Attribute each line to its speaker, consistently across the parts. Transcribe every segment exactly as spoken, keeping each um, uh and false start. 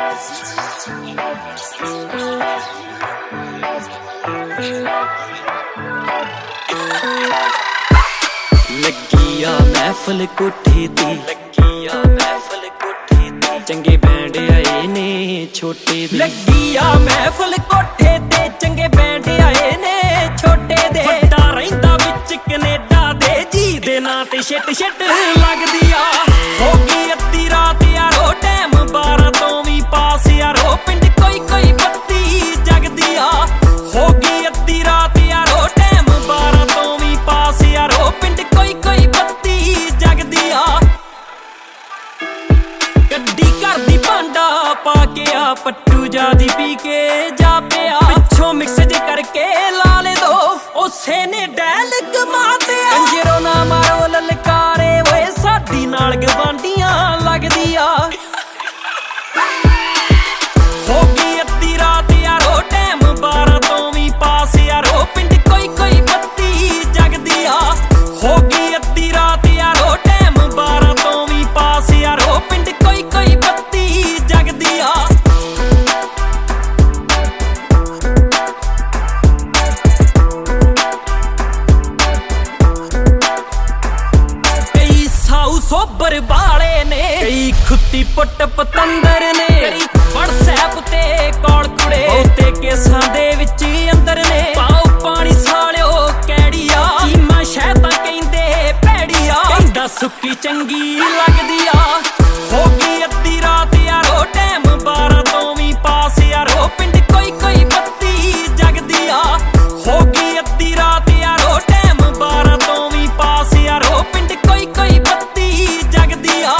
Speaker 1: ਲੱਗੀ ਆ ਮਹਿਫਲ ਕੋਠੇ ਤੇ, ਲੱਗੀ ਆ ਮਹਿਫਲ ਕੋਠੇ ਤੇ, ਚੰਗੇ ਬੈਂਡ ਆਏ ਨੇ ਛੋਟੇ ਦੇ। ਲੱਗੀ ਆ ਮਹਿਫਲ ਕੋਠੇ ਤੇ, ਚੰਗੇ ਬੈਂਡ ਆਏ ਨੇ ਛੋਟੇ ਦੇ। ਵੱਡਾ ਰਹਿੰਦਾ ਵਿੱਚ ਕੈਨੇਡਾ ਦੇ, ਜੀ ਦੇ ਨਾਂ ਤੇ ਛਿੱਟ ਛਿੱਟ ਲੱਗਦੀ ਆ। ਹੋ ਗਈ ਅੱਧੀ ਰਾਤ ਯਾਰੋ, ਟਾਈਮ ਬਾਰਾਂ ਤੋਂ ਵੀ ਪਾਸ ਯਾਰੋ, ਪਿੰਡ ਕੋਈ ਕੋਈ ਬੱਤੀ ਜਗਦੀ ਆ। ਹੋ ਗਈ ਅੱਧੀ ਰਾਤ ਯਾਰੋ, ਟਾਈਮ ਬਾਰਾਂ ਤੋਂ ਵੀ ਪਾਸ ਯਾਰੋ, ਪਿੰਡ ਕੋਈ ਕੋਈ ਬੱਤੀ ਜਗਦੀ ਆ। ਗੱਡੀ ਘਰ ਦੀ ਭਾਂਡਾ ਪਾ ਕੇ ਆ, ਪੱਟੂ ਜਾਦੀ ਪੀ ਕੇ ਜਾ ਪਿਆ। ਪਿੱਛੋਂ ਮਿਕਸ ਜੇ ਕਰਕੇ ਲਾ ਲੈ ਦੋ, ਉਸੇ ਨੇ ਡੈਲ ਕਮਾਤੇ ਆ। ਕੰਜਰੋ ਨਾ ਮਾਰੋ ਲਲਕਾਰੇ ਓਏ, ਸਾਡੀ ਨਾਲ ਗਵਾਂਢੀਆਂ ਲੱਗਦੀ ਆ। ਹੋ ਗਈ ਅੱਧੀ ਰਾਤ ਯਾਰੋ, ਟਾਈਮ ਬਾਰਾਂ ਤੋਂ ਵੀ ਪਾਸ ਯਾਰੋ, ਪਿੰਡ ਕੋਈ ਕੋਈ ਬੱਤੀ ਜਗਦੀ ਆ। ਹੋ ਗਈ ਅੱਧੀ ਰਾਤ ਯਾਰੋ, ਟਾਈਮ ਬਾਰਾਂ ਤੋਂ ਵੀ ਪਾਸ ਯਾਰੋ, ਪਿੰਡ ਕੋਈ ਕੋਈ ਬੱਤੀ ਜਗਦੀ ਆ। ਕਈ ਸਾਊ ਸੋਬਰ ਬਾਲੇ ਨੇ, ਕਈ ਖੁੱਤੀ ਪੁੱਟ ਪਤੰਦਰ ਨੇ, ਕਈ ਵਟਸਐਪ ਤੇ ਕਾਲ ਕੁੜੇ, ਬਹੁਤੇ ਕੇਸਾਂ ਦੇ ਵਿੱਚ ਅੰਦਰ ਨੇ। ਪਾਓ ਪਾਣੀ ਸਾਲਿਓ ਕੈੜੀਆ, ਚੀਮਾ ਸ਼ਹਿਤਾਂ ਕਹਿੰਦੇ ਭੈੜੀਆ, ਕਹਿੰਦਾ ਸੁੱਕੀ ਚੰਗੀ ਲੱਗਦੀ ਆ। ਹੋ ਗਈ ਅੱਧੀ ਰਾਤ ਯਾਰੋ, ਟਾਈਮ ਬਾਰਾਂ ਤੋਂ ਵੀ ਪਾਸ ਯਾਰੋ, ਪਿੰਡ ਕੋਈ ਕੋਈ ਬੱਤੀ ਜਗਦੀ ਆ। ਹੋ ਗਈ ਅੱਧੀ ਰਾਤ ਯਾਰੋ, ਟਾਈਮ ਬਾਰਾਂ ਤੋਂ ਵੀ ਪਾਸ ਯਾਰੋ, ਪਿੰਡ ਕੋਈ ਕੋਈ ਬੱਤੀ ਜਗਦੀ ਆ।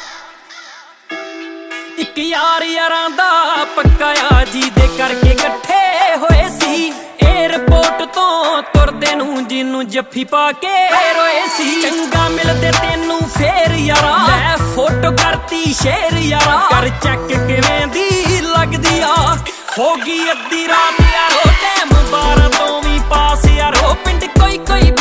Speaker 1: ਇੱਕ ਯਾਰ ਯਾਰਾਂ ਦਾ ਪੱਕਾ ਆ, ਜੀ ਦੇ ਕਰਕੇ ਇਕੱਠੇ ਹੋਏ ਸੀ। ਏਅਰਪੋਰਟ ਤੋਂ ਤੁਰਦੇ ਨੂੰ ਜਿਹਨੂੰ ਜੱਫੀ ਪਾ ਕੇ ਰੋਏ ਸੀ। ਚੰਗਾ ਮਿਲਦੇ ਤੈਨੂੰ ਫੇਰ ਯਾਰਾ, ਲੈ ਫੋਟੋ ਕਰਤੀ ਸ਼ੇਰ ਯਾਰਾ, ਕਰ ਚੈੱਕ ਕਿਵੇਂ ਦੀ ਲੱਗਦੀ ਆ। ਹੋ ਗਈ ਅੱਧੀ ਰਾਤ ਯਾਰੋ, ਟਾਈਮ ਬਾਰਾਂ ਤੋਂ ਵੀ ਪਾਸ ਯਾਰੋ, ਪਿੰਡ ਕੋਈ ਕੋਈ